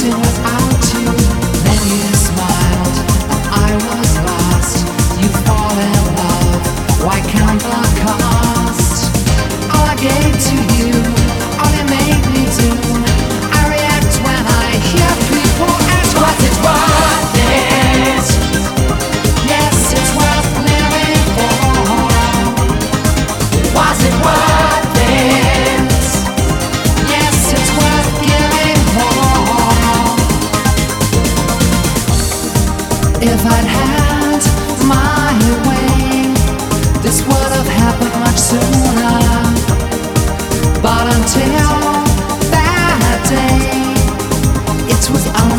without you. Then you smiled, and I was lost. You fall in love, why count the cost? All I gave to you, all you made me do. I react when I hear people ask, was it worth it? Yes, it's worth living for. Was it worth it? Yes, it's worth giving more. If I'd had my way, this would have happened much sooner. But until that day, it was